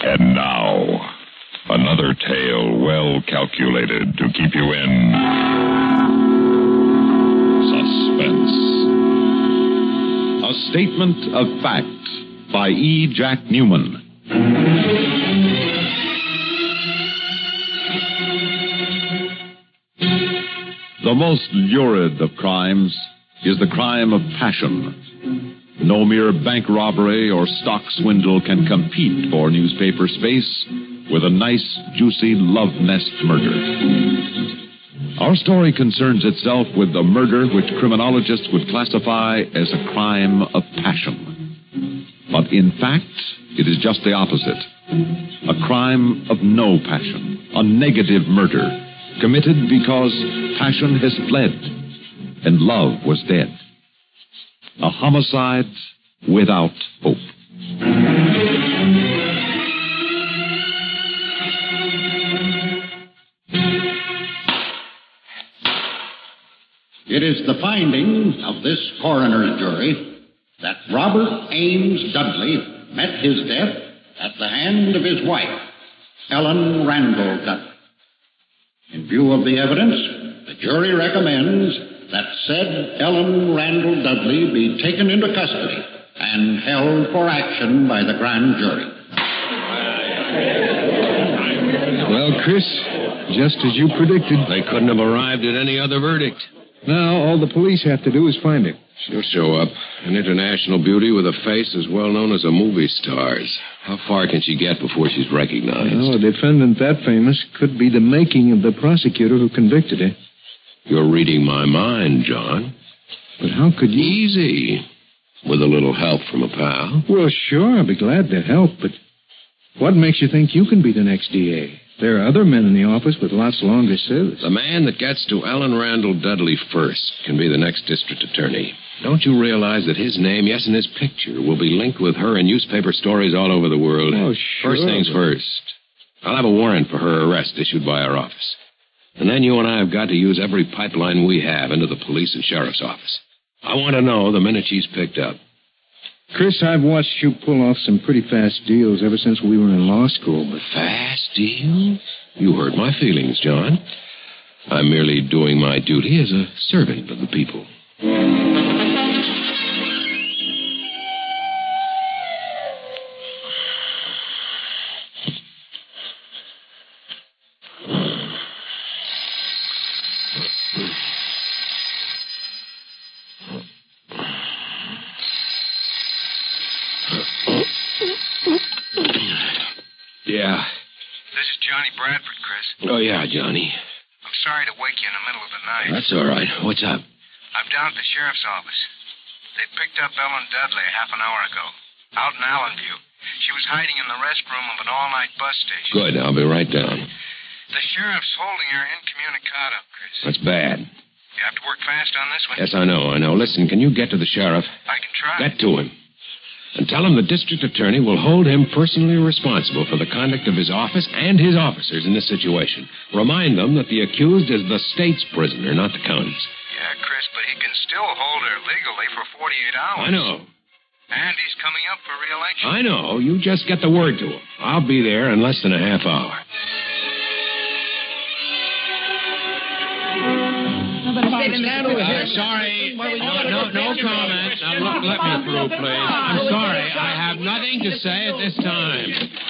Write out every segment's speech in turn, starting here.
And now, another tale well calculated to keep you in suspense. A Statement of Fact by E. Jack Newman. The most lurid of crimes is the crime of passion. No mere bank robbery or stock swindle can compete for newspaper space with a nice, juicy love nest murder. Our story concerns itself with the murder which criminologists would classify as a crime of passion. But in fact, it is just the opposite. A crime of no passion, a negative murder, committed because passion has fled and love was dead. A homicide without hope. It is the finding of this coroner's jury that Robert Ames Dudley met his death at the hand of his wife, Ellen Randall Dudley. In view of the evidence, the jury recommends that said Ellen Randall Dudley be taken into custody and held for action by the grand jury. Well, Chris, just as you predicted. They couldn't have arrived at any other verdict. Now, all the police have to do is find her. She'll show up. An international beauty with a face as well known as a movie star's. How far can she get before she's recognized? Well, a defendant that famous could be the making of the prosecutor who convicted her. You're reading my mind, John. But how could you... Easy. With a little help from a pal. Well, sure, I'll be glad to help, but what makes you think you can be the next DA? There are other men in the office with lots longer service. The man that gets to Ellen Randall Dudley first can be the next district attorney. Don't you realize that his name, yes, and his picture, will be linked with her in newspaper stories all over the world? Oh, sure. First things first. I'll have a warrant for her arrest issued by our office. And then you and I have got to use every pipeline we have into the police and sheriff's office. I want to know the minute she's picked up. Chris, I've watched you pull off some pretty fast deals ever since we were in law school, but... Fast deal? You hurt my feelings, John. I'm merely doing my duty as a servant of the people. Yeah. This is Johnny Bradford, Chris. Oh, yeah, Johnny. I'm sorry to wake you in the middle of the night. That's all right. What's up? I'm down at the sheriff's office. They picked up Ellen Dudley half an hour ago, out in Allenview. She was hiding in the restroom of an all-night bus station. Good. I'll be right down. The sheriff's holding her incommunicado, Chris. That's bad. You have to work fast on this one? Yes, I know. Listen, can you get to the sheriff? I can try. Get to him. And tell him the district attorney will hold him personally responsible for the conduct of his office and his officers in this situation. Remind them that the accused is the state's prisoner, not the county's. Yeah, Chris, but he can still hold her legally for 48 hours. I know. And he's coming up for re-election. I know. You just get the word to him. I'll be there in less than a half hour. Sorry. No comment. Now, let me through, please. I'm sorry. I have nothing to say at this time.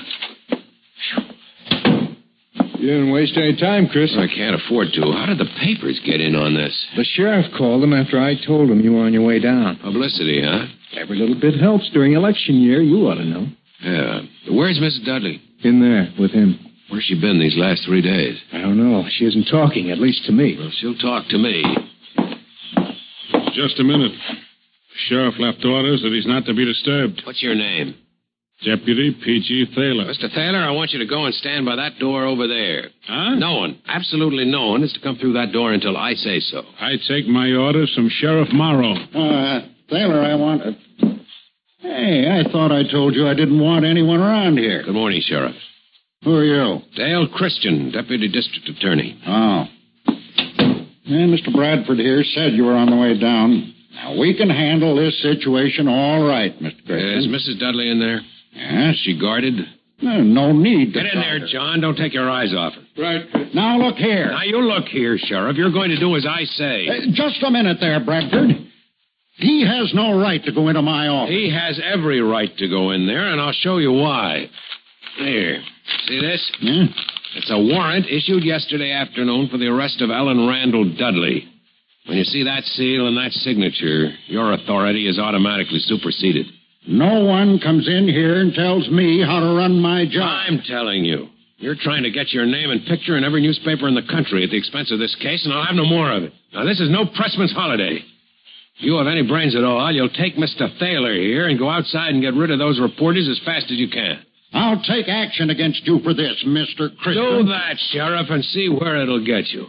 You didn't waste any time, Chris. I can't afford to. How did the papers get in on this? The sheriff called them after I told him you were on your way down. Publicity, huh? Every little bit helps during election year. You ought to know. Yeah. Where's Mrs. Dudley? In there, with him. Where's she been these last 3 days? I don't know. She isn't talking, at least to me. Well, she'll talk to me. Just a minute. The sheriff left orders that he's not to be disturbed. What's your name? Deputy P.G. Thaler. Mr. Thaler, I want you to go and stand by that door over there. Huh? No one, absolutely no one, is to come through that door until I say so. I take my orders from Sheriff Morrow. Thaler, I want... Hey, I thought I told you I didn't want anyone around here. Good morning, Sheriff. Who are you? Dale Christian, Deputy District Attorney. Oh. Yeah, Mr. Bradford here said you were on the way down. Now, we can handle this situation all right, Mr. Christian. Is Mrs. Dudley in there? Yes. Is she guarded? No need to Get in there, try. John. Don't take your eyes off it. Right. Now, look here. Now, you look here, Sheriff. You're going to do as I say. Just a minute there, Bradford. He has no right to go into my office. He has every right to go in there, and I'll show you why. Here. See this? Yeah? It's a warrant issued yesterday afternoon for the arrest of Ellen Randall Dudley. When you see that seal and that signature, your authority is automatically superseded. No one comes in here and tells me how to run my job. I'm telling you. You're trying to get your name and picture in every newspaper in the country at the expense of this case, and I'll have no more of it. Now, this is no pressman's holiday. If you have any brains at all, you'll take Mr. Thaler here and go outside and get rid of those reporters as fast as you can. I'll take action against you for this, Mr. Christian. Do that, Sheriff, and see where it'll get you.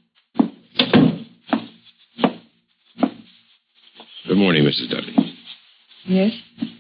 Good morning, Mrs. Dudley. Yes?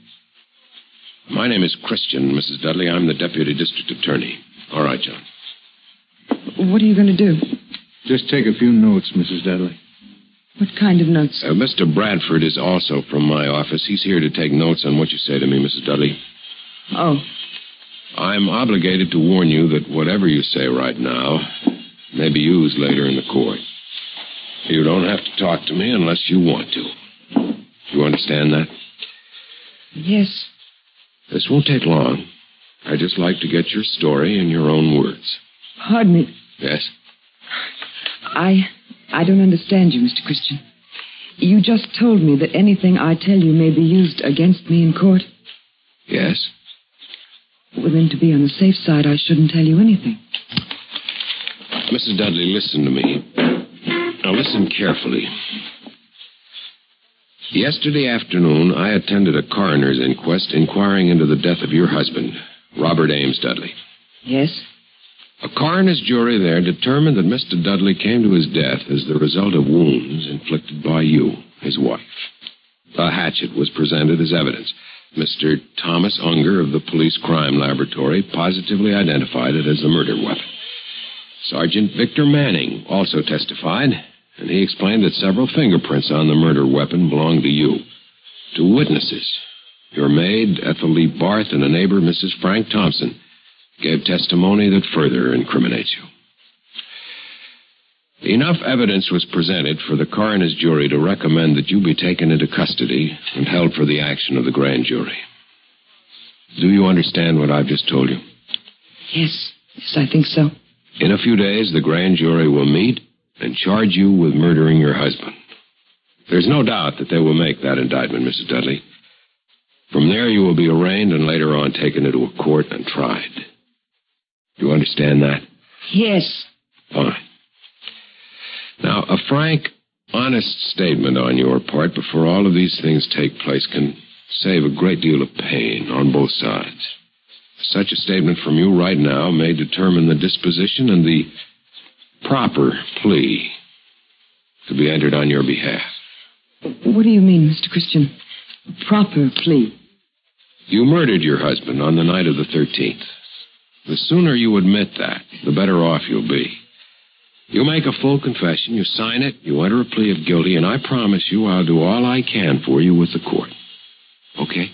My name is Christian, Mrs. Dudley. I'm the Deputy District Attorney. All right, John. What are you going to do? Just take a few notes, Mrs. Dudley. What kind of notes? Mr. Bradford is also from my office. He's here to take notes on what you say to me, Mrs. Dudley. Oh. I'm obligated to warn you that whatever you say right now may be used later in the court. You don't have to talk to me unless you want to. You understand that? Yes. This won't take long. I'd just like to get your story in your own words. Pardon me. Yes? I don't understand you, Mr. Christian. You just told me that anything I tell you may be used against me in court. Yes? Well, then, to be on the safe side, I shouldn't tell you anything. Mrs. Dudley, listen to me. Now, listen carefully. Yesterday afternoon, I attended a coroner's inquest inquiring into the death of your husband, Robert Ames Dudley. Yes? A coroner's jury there determined that Mr. Dudley came to his death as the result of wounds inflicted by you, his wife. A hatchet was presented as evidence. Mr. Thomas Unger of the Police Crime Laboratory positively identified it as the murder weapon. Sergeant Victor Manning also testified, and he explained that several fingerprints on the murder weapon belonged to you. Two witnesses, your maid, Ethel Lee Barth, and a neighbor, Mrs. Frank Thompson, gave testimony that further incriminates you. Enough evidence was presented for the coroner's jury to recommend that you be taken into custody and held for the action of the grand jury. Do you understand what I've just told you? Yes. Yes, I think so. In a few days, the grand jury will meet and charge you with murdering your husband. There's no doubt that they will make that indictment, Mrs. Dudley. From there, you will be arraigned and later on taken into a court and tried. Do you understand that? Yes. Fine. Now, a frank, honest statement on your part before all of these things take place can save a great deal of pain on both sides. Such a statement from you right now may determine the disposition and the proper plea to be entered on your behalf. What do you mean, Mr. Christian? Proper plea? You murdered your husband on the night of the 13th. The sooner you admit that, the better off you'll be. You make a full confession, you sign it, you enter a plea of guilty, and I promise you I'll do all I can for you with the court. Okay?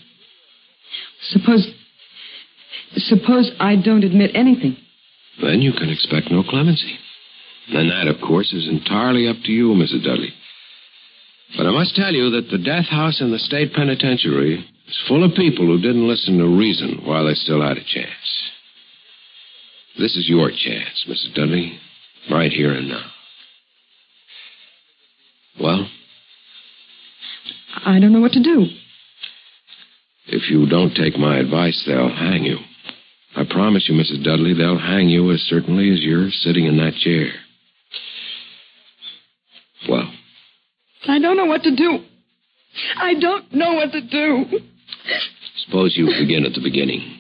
Suppose I don't admit anything. Then you can expect no clemency. And that, of course, is entirely up to you, Mrs. Dudley. But I must tell you that the death house in the state penitentiary is full of people who didn't listen to reason while they still had a chance. This is your chance, Mrs. Dudley, right here and now. Well? I don't know what to do. If you don't take my advice, they'll hang you. I promise you, Mrs. Dudley, they'll hang you as certainly as you're sitting in that chair. Well? I don't know what to do. I don't know what to do. Suppose you begin at the beginning.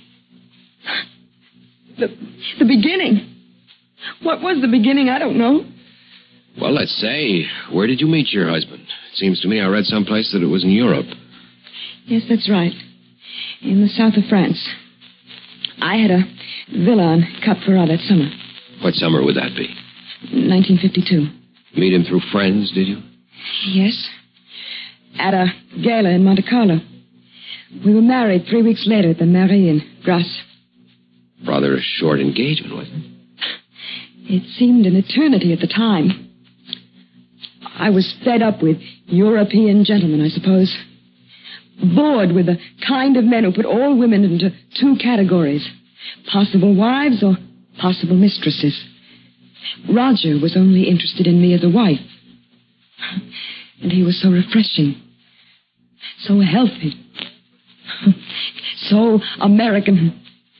The beginning? What was the beginning? I don't know. Well, let's say, where did you meet your husband? It seems to me I read someplace that it was in Europe. Yes, that's right. In the south of France. I had a villa on Cap Ferrat that summer. What summer would that be? 1952. Meet him through friends, did you? Yes. At a gala in Monte Carlo. We were married 3 weeks later at the Mairie in Grasse. Rather a short engagement, wasn't it? It seemed an eternity at the time. I was fed up with European gentlemen, I suppose. Bored with the kind of men who put all women into two categories. Possible wives or possible mistresses. Roger was only interested in me as a wife. And he was so refreshing. So healthy. So American.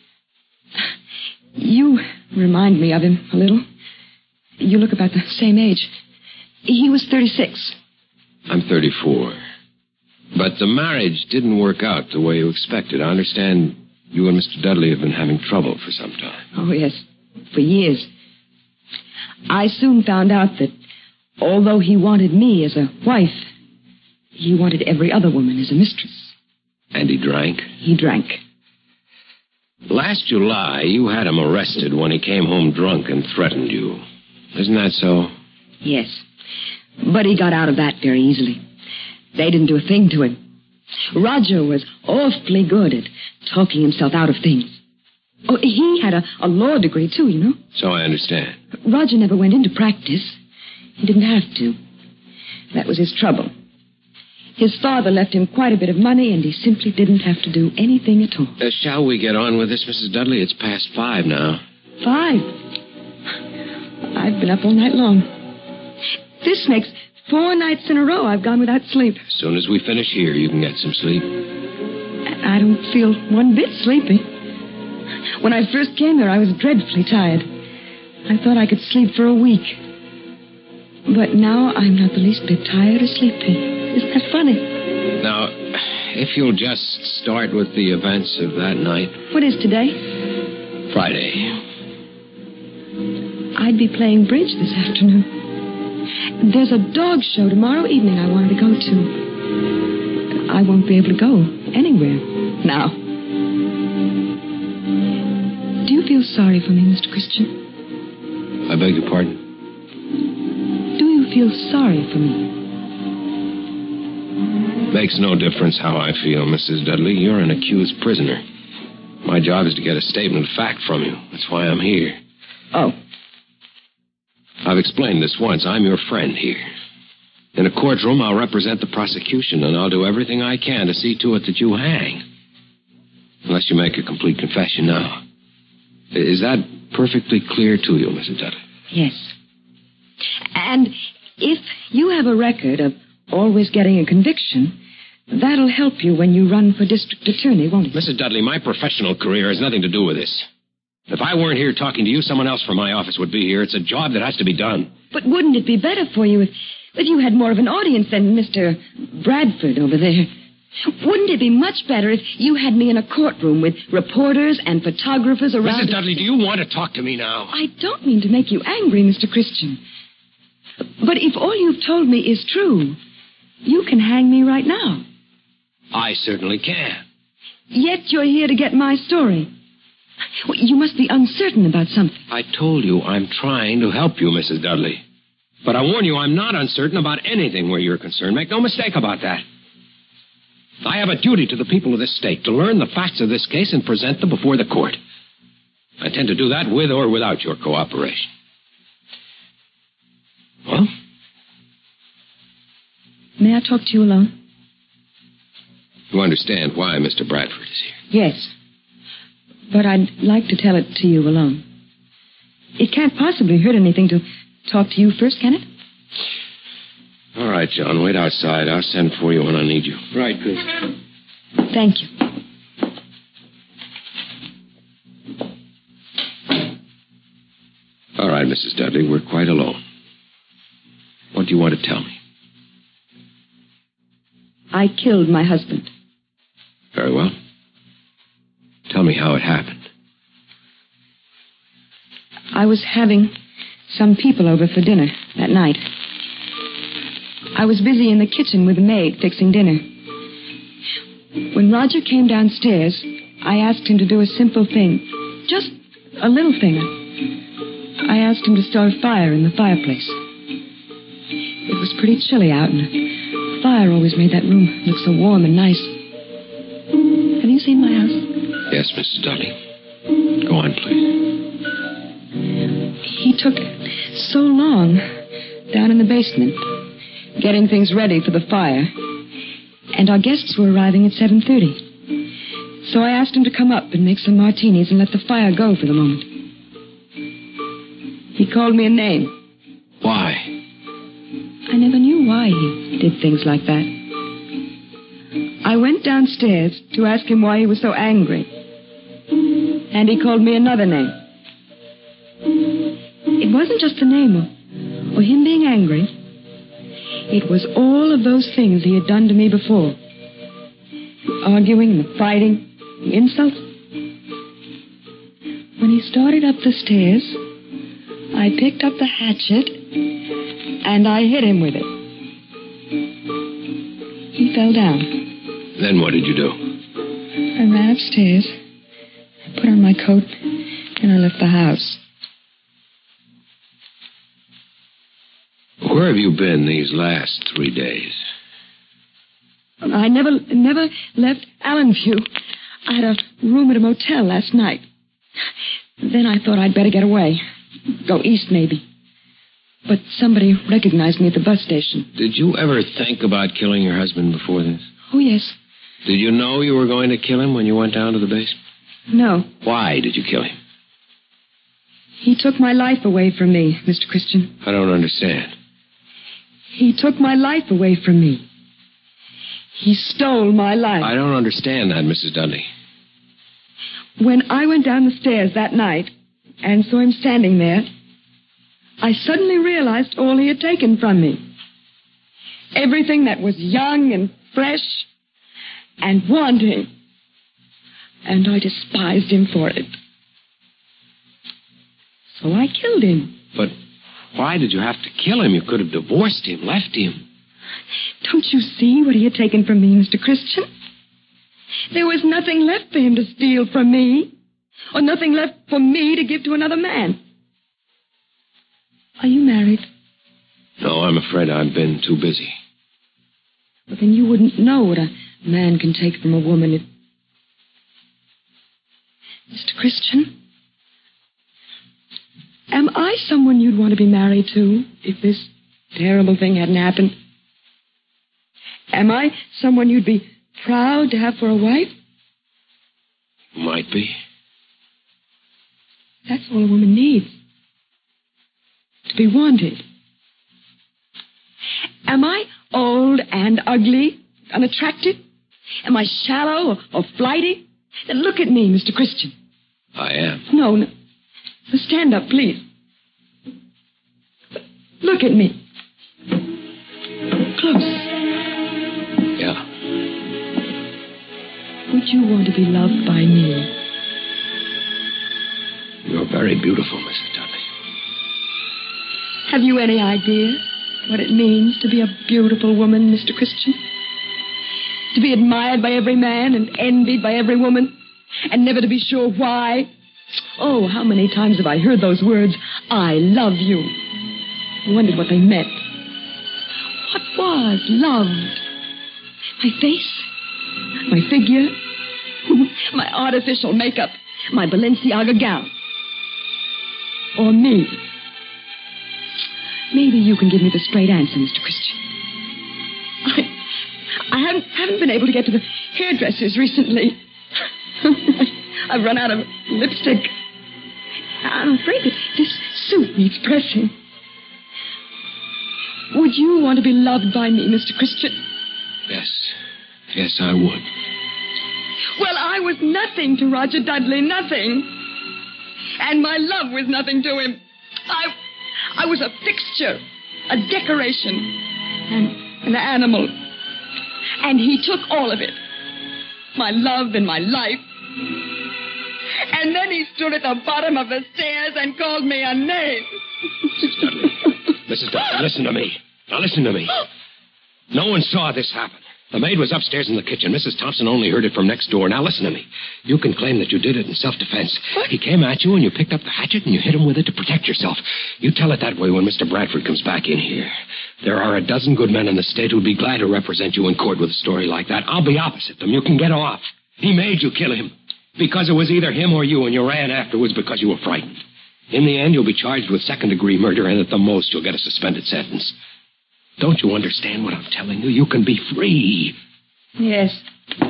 You remind me of him a little. You look about the same age. He was 36. I'm 34. But the marriage didn't work out the way you expected. I understand you and Mr. Dudley have been having trouble for some time. Oh, yes. For years. I soon found out that although he wanted me as a wife, he wanted every other woman as a mistress. And he drank? He drank. Last July, you had him arrested when he came home drunk and threatened you. Isn't that so? Yes. But he got out of that very easily. They didn't do a thing to him. Roger was awfully good at talking himself out of things. Oh, he had a law degree, too, you know. So I understand. Roger never went into practice. He didn't have to. That was his trouble. His father left him quite a bit of money, and he simply didn't have to do anything at all. Shall we get on with this, Mrs. Dudley? It's past 5 now. 5? I've been up all night long. This makes 4 nights in a row I've gone without sleep. As soon as we finish here, you can get some sleep. I don't feel one bit sleepy. When I first came here, I was dreadfully tired. I thought I could sleep for a week. But now I'm not the least bit tired or sleepy. Isn't that funny? Now, if you'll just start with the events of that night. What is today? Friday. I'd be playing bridge this afternoon. There's a dog show tomorrow evening I wanted to go to. I won't be able to go anywhere now. Do you feel sorry for me, Mr. Christian? I beg your pardon? Do you feel sorry for me? Makes no difference how I feel, Mrs. Dudley. You're an accused prisoner. My job is to get a statement of fact from you. That's why I'm here. Oh. I've explained this once. I'm your friend here. In a courtroom, I'll represent the prosecution, and I'll do everything I can to see to it that you hang. Unless you make a complete confession now. Is that perfectly clear to you, Mrs. Dudley? Yes. And if you have a record of always getting a conviction, that'll help you when you run for district attorney, won't it? Mrs. Dudley, my professional career has nothing to do with this. If I weren't here talking to you, someone else from my office would be here. It's a job that has to be done. But wouldn't it be better for you if you had more of an audience than Mr. Bradford over there? Wouldn't it be much better if you had me in a courtroom with reporters and photographers around? Mrs. Dudley, do you want to talk to me now? I don't mean to make you angry, Mr. Christian. But if all you've told me is true, you can hang me right now. I certainly can. Yet you're here to get my story. Well, you must be uncertain about something. I told you I'm trying to help you, Mrs. Dudley. But I warn you, I'm not uncertain about anything where you're concerned. Make no mistake about that. I have a duty to the people of this state to learn the facts of this case and present them before the court. I intend to do that with or without your cooperation. Well? May I talk to you alone? You understand why Mr. Bradford is here? Yes. But I'd like to tell it to you alone. It can't possibly hurt anything to talk to you first, can it? All right, John. Wait outside. I'll send for you when I need you. Right, Chris. Thank you. All right, Mrs. Dudley. We're quite alone. What do you want to tell me? I killed my husband. Very well. Tell me how it happened. I was having some people over for dinner that night. I was busy in the kitchen with the maid fixing dinner. When Roger came downstairs, I asked him to do a simple thing. Just a little thing. I asked him to start a fire in the fireplace. It was pretty chilly out, and the fire always made that room look so warm and nice. Have you seen my house? Yes, Mrs. Dudley. Go on, please. He took so long down in the basement, getting things ready for the fire. And our guests were arriving at 7:30. So I asked him to come up and make some martinis and let the fire go for the moment. He called me a name. Why? I never knew why he did things like that. I went downstairs to ask him why he was so angry. And he called me another name. It wasn't just the name or him being angry. It was all of those things he had done to me before. The arguing, the fighting, the insults. When he started up the stairs, I picked up the hatchet and I hit him with it. He fell down. Then what did you do? I ran upstairs, I put on my coat, and I left the house. Where have you been these last 3 days? I never left Allenview. I had a room at a motel last night. Then I thought I'd better get away. Go east, maybe. But somebody recognized me at the bus station. Did you ever think about killing your husband before this? Oh, yes. Did you know you were going to kill him when you went down to the basement? No. Why did you kill him? He took my life away from me, Mr. Christian. I don't understand. He took my life away from me. He stole my life. I don't understand that, Mrs. Dudley. When I went down the stairs that night and saw him standing there, I suddenly realized all he had taken from me. Everything that was young and fresh and wanting. And I despised him for it. So I killed him. But why did you have to kill him? You could have divorced him, left him. Don't you see what he had taken from me, Mr. Christian? There was nothing left for him to steal from me, or nothing left for me to give to another man. Are you married? No, I'm afraid I've been too busy. But then you wouldn't know what a man can take from a woman if... Mr. Christian, am I someone you'd want to be married to if this terrible thing hadn't happened? Am I someone you'd be proud to have for a wife? Might be. That's all a woman needs. To be wanted. Am I old and ugly, unattractive? Am I shallow or flighty? Then look at me, Mr. Christian. I am. No. So stand up, please. Look at me. Close. Yeah. Would you want to be loved by me? You're very beautiful, Mrs. Dudley. Have you any idea what it means to be a beautiful woman, Mr. Christian? To be admired by every man and envied by every woman, and never to be sure why? Oh, how many times have I heard those words, I love you. I wondered what they meant. What was loved? My face? My figure? My artificial makeup? My Balenciaga gown? Or me? Maybe you can give me the straight answer, Mr. Christian. I haven't been able to get to the hairdressers recently. I've run out of lipstick. I'm afraid that this suit needs pressing. Would you want to be loved by me, Mr. Christian? Yes. Yes, I would. Well, I was nothing to Roger Dudley, nothing. And my love was nothing to him. I was a fixture, a decoration, an animal. And he took all of it. My love and my life. And then he stood at the bottom of the stairs and called me a name. Mrs. Dudley. Mrs. Dudley, listen to me. Now listen to me. No one saw this happen. The maid was upstairs in the kitchen. Mrs. Thompson only heard it from next door. Now listen to me. You can claim that you did it in self-defense. What? He came at you and you picked up the hatchet and you hit him with it to protect yourself. You tell it that way when Mr. Bradford comes back in here. There are a dozen good men in the state who'd be glad to represent you in court with a story like that. I'll be opposite them. You can get off. He made you kill him. because it was either him or you, and you ran afterwards because you were frightened. In the end, you'll be charged with second-degree murder, and at the most, you'll get a suspended sentence. Don't you understand what I'm telling you? You can be free. Yes. Yes,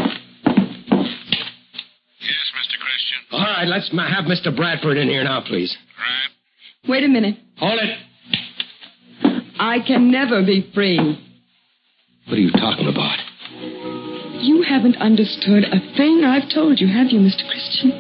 Mr. Christian. All right, let's have Mr. Bradford in here now, please. Right. Wait a minute. Hold it. I can never be free. What are you talking about? You haven't understood a thing I've told you, have you, Mr. Christian?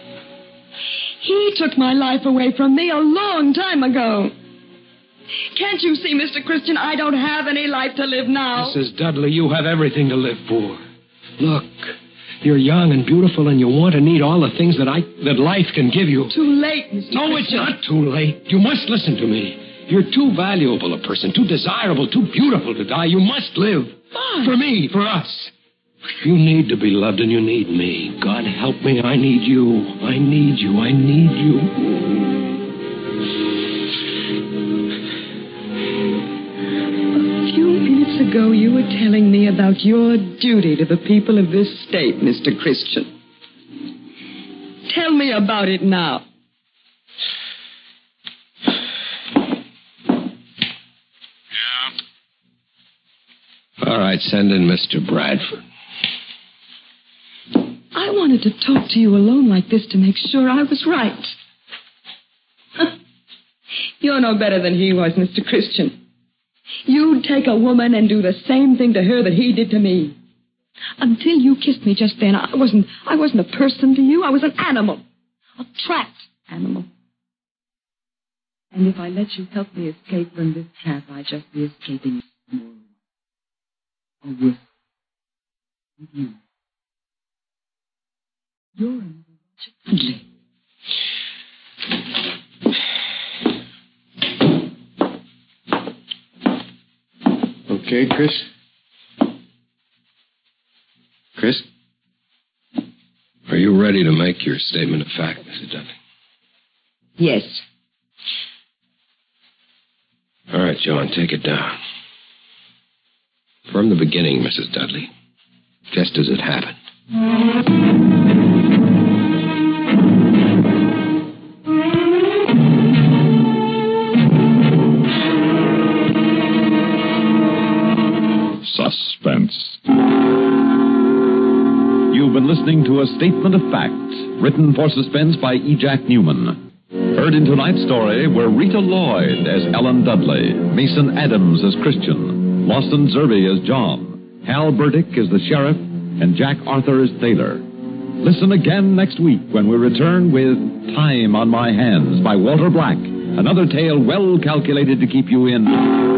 He took my life away from me a long time ago. Can't you see, Mr. Christian, I don't have any life to live now? Mrs. Dudley, you have everything to live for. Look, you're young and beautiful, and you want and need all the things that life can give you. Too late, Mr. No, Christian. it's not too late. You must listen to me. You're too valuable a person, too desirable, too beautiful to die. You must live. Why? For me, for us. You need to be loved, and you need me. God help me, I need you. I need you. I need you. A few minutes ago, you were telling me about your duty to the people of this state, Mr. Christian. Tell me about it now. All right, send in Mr. Bradford. I wanted to talk to you alone like this to make sure I was right. You're no better than he was, Mr. Christian. You'd take a woman and do the same thing to her that he did to me. Until you kissed me just then, I wasn't a person to you. I was an animal. A trapped animal. And if I let you help me escape from this trap, I'd just be escaping more. Or worse. With you. You're another Dudley. Okay, Chris? Chris? Are you ready to make your statement of fact, Mrs. Dudley? Yes. All right, John, take it down. From the beginning, Mrs. Dudley, just as it happened. Suspense. You've been listening to a statement of fact, written for Suspense by E. Jack Newman. Heard in tonight's story were Rita Lloyd as Ellen Dudley, Mason Adams as Christian, Lawson Zerby as John, Hal Burdick as the sheriff, and Jack Arthur as Thaler. Listen again next week when we return with Time on My Hands by Walter Black, another tale well calculated to keep you in